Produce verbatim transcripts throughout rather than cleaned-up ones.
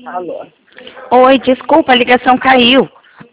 Alô. Oi, desculpa, a ligação caiu.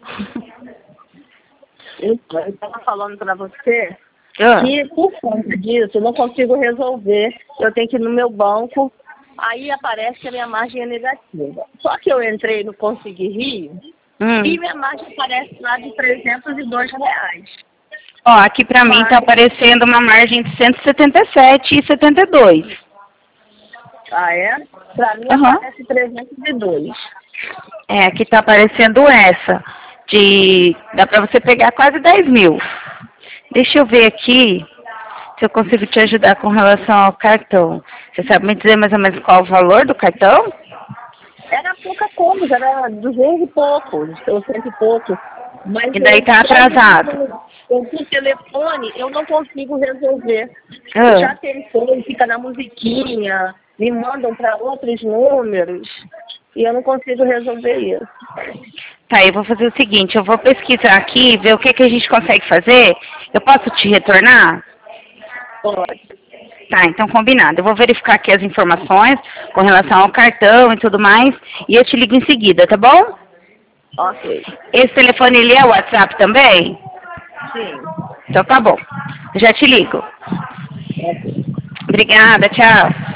Então, eu estava falando para você Ah. que, por conta disso, eu não consigo resolver. Eu tenho que ir no meu banco, aí aparece que a minha margem é negativa. Só que eu entrei no Consegui Rio Hum. e minha margem aparece lá de trezentos e dois reais. Ó, aqui pra mim tá aparecendo uma margem de cento e setenta e sete e setenta e dois. Ah, é? Para mim Uhum. aparece trezentos e dois. É, aqui tá aparecendo essa. De. Dá pra você pegar quase dez mil. Deixa eu ver aqui se eu consigo te ajudar com relação ao cartão. Você sabe me dizer mais ou menos qual o valor do cartão? Era pouca coisa, era duzentos e pouco, cento e pouco. Mas E daí eu, tá atrasado. eu, por telefone, eu não consigo resolver. Eu já Ah. tentei, fica na musiquinha, me mandam para outros números, e eu não consigo resolver isso. Tá, eu vou fazer o seguinte, eu vou pesquisar aqui, ver o que, que a gente consegue fazer. Eu posso te retornar? Pode. Tá, então combinado. Eu vou verificar aqui as informações com relação ao cartão e tudo mais, e eu te ligo em seguida, tá bom? Ok. Esse telefone, ele é o WhatsApp também? Sim. Então tá bom. Já te ligo. Ok. Obrigada, tchau.